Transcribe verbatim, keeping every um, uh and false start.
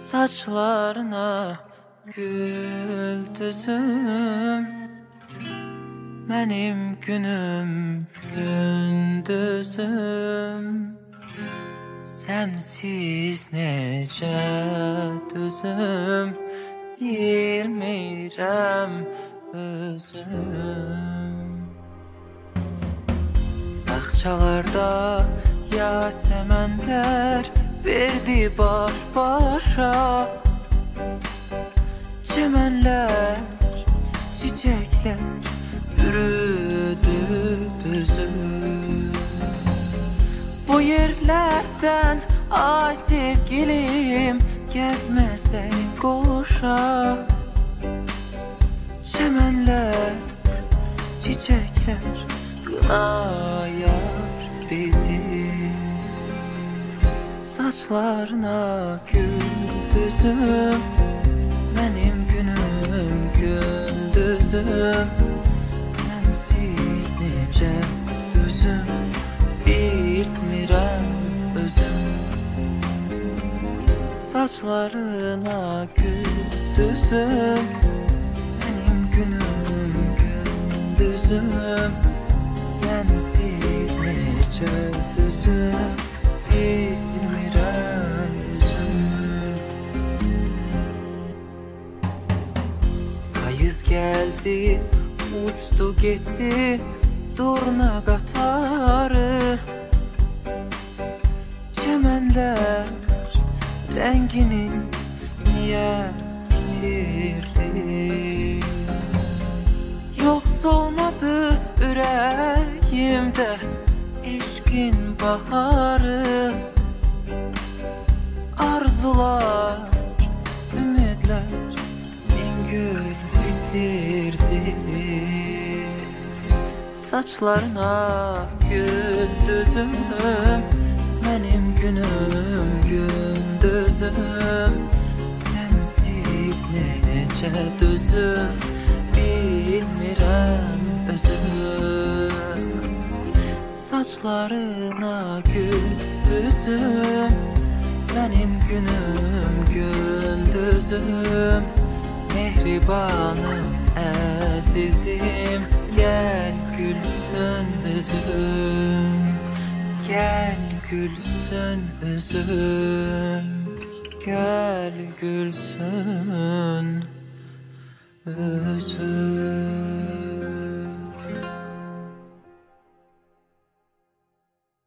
Saçlarına güldüzüm, benim günüm gündüzüm. Sensiz necə düzüm, bilmirəm özüm. Bağçalarda yasəmənlər verdi baş başa, çəmənlər, çiçəklər yürüdü düzüm. Bu yerlərdən ay sevgilim, gəzməsək qoşa, çəmənlər, çiçəklər qınayar bizi. Saçlarına güldüzüm, benim günüm gündüzüm. Sensiz necə düzüm, bilmirəm özüm. Saçlarına güldüzüm, benim günüm gündüzüm. Sensiz necə düzüm, bilmirəm özüm. Payız gəldi, uçdu getdi durna qatarı, çəmənlər rəngini niyə itirdi? Yox olmadı ürəyimdə eşqin baharı, arzular, ümidlər min gül bitirdi. Saçlarına güldüzüm, benim günüm gündüzüm. Sensiz necə düzüm, bilmirəm özüm. Saçlarına güldüzüm, benim günüm gündüzüm. Mehribanım, əzizim, gel gülsün üzüm, gel gülsün üzüm, gel gülsün üzüm.